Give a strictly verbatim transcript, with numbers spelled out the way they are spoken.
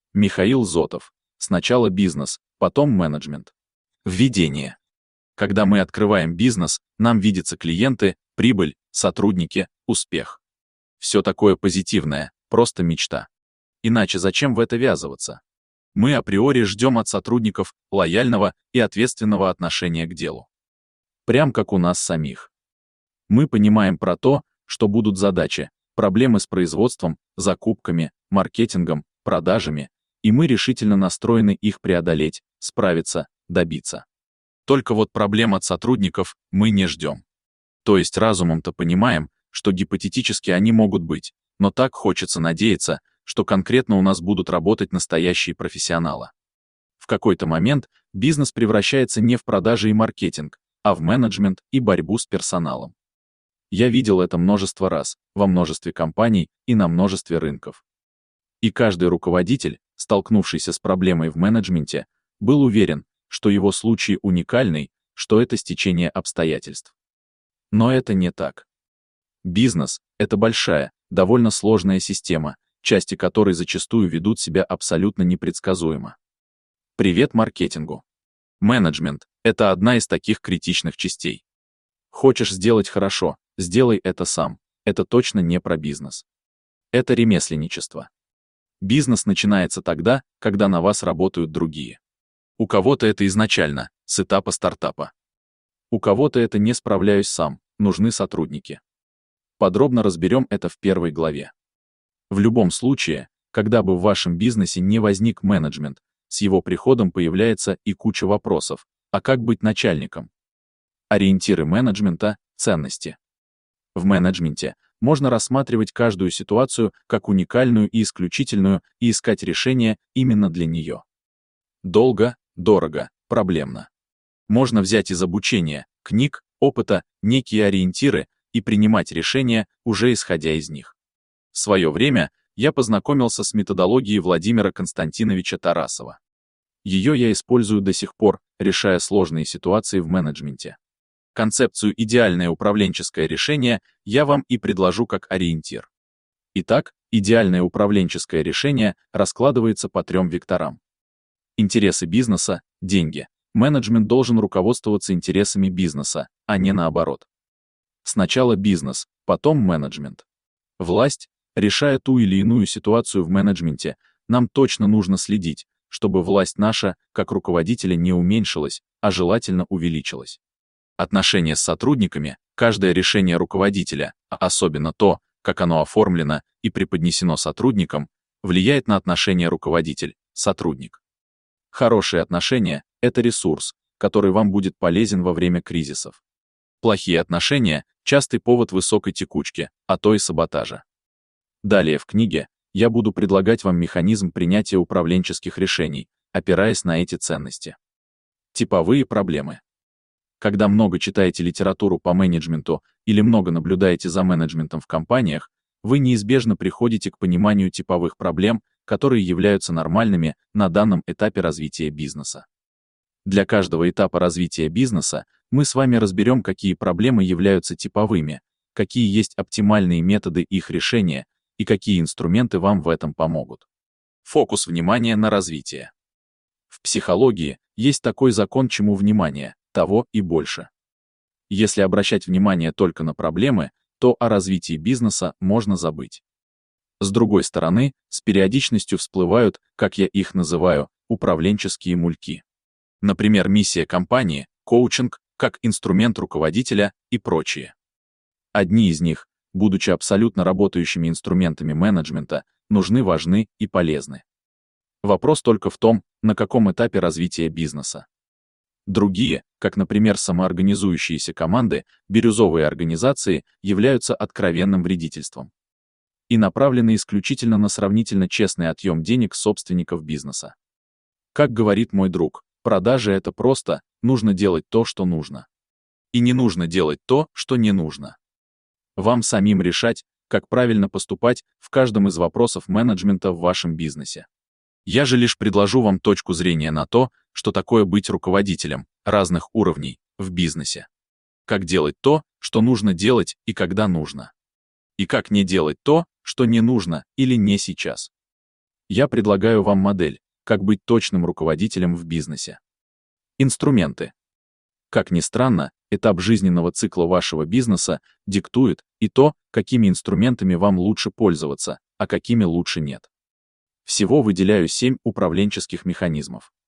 Михаил Зотов. Сначала бизнес, потом менеджмент. Введение. Когда мы открываем бизнес, нам видятся клиенты, прибыль, сотрудники, успех. Все такое позитивное, просто мечта. Иначе зачем в это ввязываться? Мы априори ждем от сотрудников лояльного и ответственного отношения к делу. Прям как у нас самих. Мы понимаем про то, что будут задачи, проблемы с производством, закупками, маркетингом, продажами, и мы решительно настроены их преодолеть, справиться, добиться. Только вот проблем от сотрудников мы не ждем. То есть разумом-то понимаем, что гипотетически они могут быть, но так хочется надеяться, что конкретно у нас будут работать настоящие профессионалы. В какой-то момент бизнес превращается не в продажи и маркетинг, а в менеджмент и борьбу с персоналом. Я видел это множество раз, во множестве компаний и на множестве рынков. И каждый руководитель, столкнувшийся с проблемой в менеджменте, был уверен, что его случай уникальный, что это стечение обстоятельств. Но это не так. Бизнес — это большая, довольно сложная система, части которой зачастую ведут себя абсолютно непредсказуемо. Привет маркетингу. Менеджмент — это одна из таких критичных частей. Хочешь сделать хорошо, сделай это сам. Это точно не про бизнес. Это ремесленничество. Бизнес начинается тогда, когда на вас работают другие. У кого-то это изначально, с этапа стартапа. У кого-то это не справляюсь сам, нужны сотрудники. Подробно разберем это в первой главе. В любом случае, когда бы в вашем бизнесе не возник менеджмент, с его приходом появляется и куча вопросов. А как быть начальником? Ориентиры менеджмента — ценности. В менеджменте можно рассматривать каждую ситуацию как уникальную и исключительную и искать решение именно для нее. Долго, дорого, проблемно. Можно взять из обучения, книг, опыта, некие ориентиры и принимать решения, уже исходя из них. В свое время я познакомился с методологией Владимира Константиновича Тарасова. Ее я использую до сих пор, решая сложные ситуации в менеджменте. Концепцию «идеальное управленческое решение» я вам и предложу как ориентир. Итак, идеальное управленческое решение раскладывается по трем векторам. Интересы бизнеса, деньги. Менеджмент должен руководствоваться интересами бизнеса, а не наоборот. Сначала бизнес, потом менеджмент. Власть, решая ту или иную ситуацию в менеджменте, нам точно нужно следить, чтобы власть наша, как руководителя, не уменьшилась, а желательно увеличилась. Отношения с сотрудниками, каждое решение руководителя, а особенно то, как оно оформлено и преподнесено сотрудникам, влияет на отношения руководитель-сотрудник. Хорошие отношения — это ресурс, который вам будет полезен во время кризисов. Плохие отношения — частый повод высокой текучки, а то и саботажа. Далее в книге я буду предлагать вам механизм принятия управленческих решений, опираясь на эти ценности. Типовые проблемы. Когда много читаете литературу по менеджменту или много наблюдаете за менеджментом в компаниях, вы неизбежно приходите к пониманию типовых проблем, которые являются нормальными на данном этапе развития бизнеса. Для каждого этапа развития бизнеса мы с вами разберем, какие проблемы являются типовыми, какие есть оптимальные методы их решения и какие инструменты вам в этом помогут. Фокус внимания на развитие. В психологии есть такой закон, чему внимание, того и больше. Если обращать внимание только на проблемы, то о развитии бизнеса можно забыть. С другой стороны, с периодичностью всплывают, как я их называю, управленческие мульки. Например, миссия компании, коучинг, как инструмент руководителя и прочие. Одни из них, будучи абсолютно работающими инструментами менеджмента, нужны, важны и полезны. Вопрос только в том, на каком этапе развития бизнеса. Другие, как, например, самоорганизующиеся команды, бирюзовые организации, являются откровенным вредительством и направлены исключительно на сравнительно честный отъем денег собственников бизнеса. Как говорит мой друг, продажи — это просто, нужно делать то, что нужно. И не нужно делать то, что не нужно. Вам самим решать, как правильно поступать в каждом из вопросов менеджмента в вашем бизнесе. Я же лишь предложу вам точку зрения на то, что такое быть руководителем разных уровней в бизнесе. Как делать то, что нужно делать и когда нужно. И как не делать то, что не нужно или не сейчас. Я предлагаю вам модель, как быть точным руководителем в бизнесе. Инструменты. Как ни странно, этап жизненного цикла вашего бизнеса диктует и то, какими инструментами вам лучше пользоваться, а какими лучше нет. Всего выделяю семь управленческих механизмов.